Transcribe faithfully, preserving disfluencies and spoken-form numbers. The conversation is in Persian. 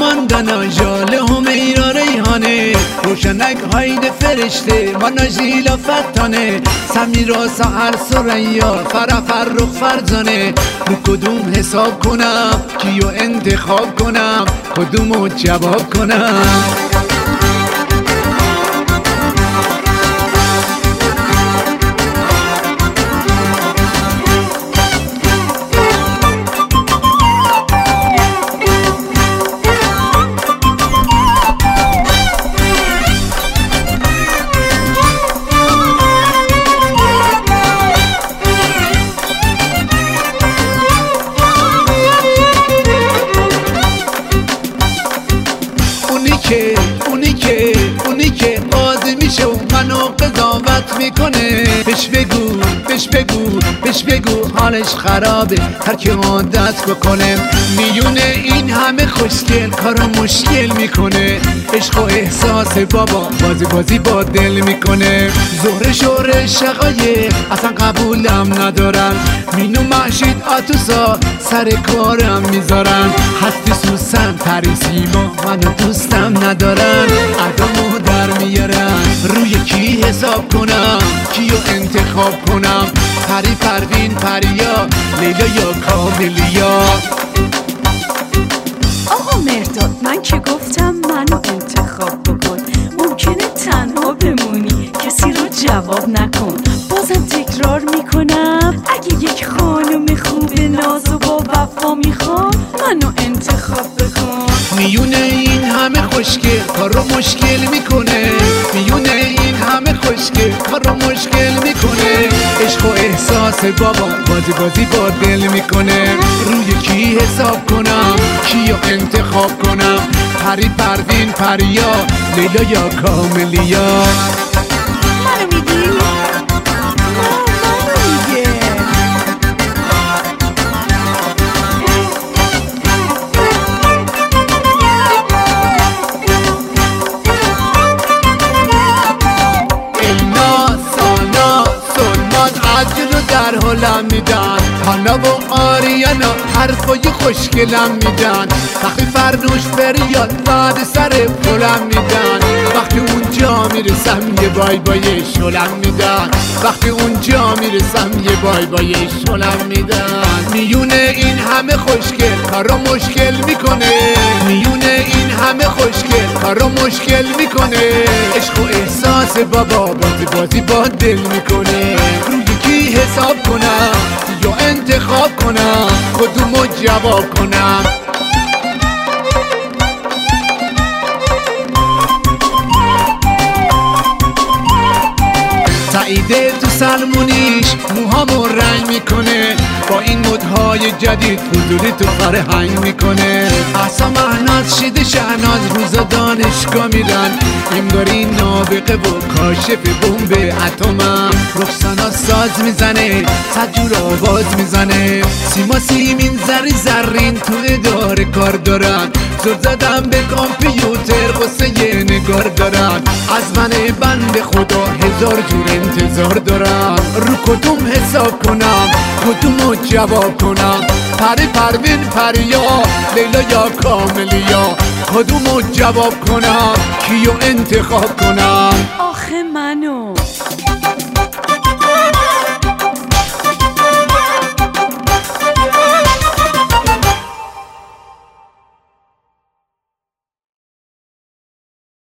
ماندانا ژاله همیرا ریحانه روشنک هاید فرشته مانا ژیلا فتانه سمیرا سحر سریا فرح فرخ فرزانه رو کدوم حساب کنم کیو انتخاب کنم کدومو جواب کنم که اونی که اونی که قاضی میشه و منو قضاوت میکنه بهش بگو بهش بگو بهش بگو حالش خرابه هر که عادت بکنه میونه این همه خوشگل کارو مشکل میکنه عشق و احساس بابا بازی بازی با دل میکنه زهره شوره شقایق اصلا قبولم ندارن مینو محشید آتوسا سر کارم میذارن هستی سوسن پریسیما منو دوستم ندارن ادامو در میارن روی کی حساب کنم کیو انتخاب کنم پری پروین پریا لیلا یا کاملیا آقا مرداد من که گفتم منو انتخاب بکن ممکنه تنها بمونی کسی رو جواب نکن بازم تکرار میکنم اگه یک خانم خوب ناز و با وفا میخوام منو انتخاب بکن میونه این همه خوشگل کارو مشکل میکنه میونه این همه خوشگل کارو مشکل میکنه عشق و احساس بابا بازی بازی با دل میکنه روی کی حساب کنم کیو انتخاب کنم پری پروین پریا لیلا یا کاملیا منو میدی؟ در حالم میدن هانا و آریانا حرفای خوشگلم میدن وقتی فرنوش فریاد بعد سر پلم میدن وقتی اونجا میرسم یه بای بای شلم میدن وقتی اونجا میرسم یه بای بای شلم میدن میونه این همه خوشگل کارو مشکل میکنه میونه این همه خوشگل کارو مشکل میکنه عشق و احساس بابا بازی بازی با دل میکنه کی حساب کنم یا انتخاب کنم کدومو جواب کنم سعیده تو سلمونیش موهامو رنگ میکنه با این مدهای جدید فضولی تو فرهنگ میکنه احسا مهناز شیده شهناز روزا دانشگاه میرن انگاری نابغه و کاشف بمب اتمم رخسانا ساز میزنه صد جور آواز میزنه سیما سیمین زری زرین تو اداره کار دارن زور زدم به کامپیوتر قصه یه نگار دارن از من بند خدا هزار جور انتظار دارم رو کدوم حساب کنم کدومو جواب کنم پری پروین پریا لیلا یا کاملیا کدومو جواب کنم کیو انتخاب کنم آخه منو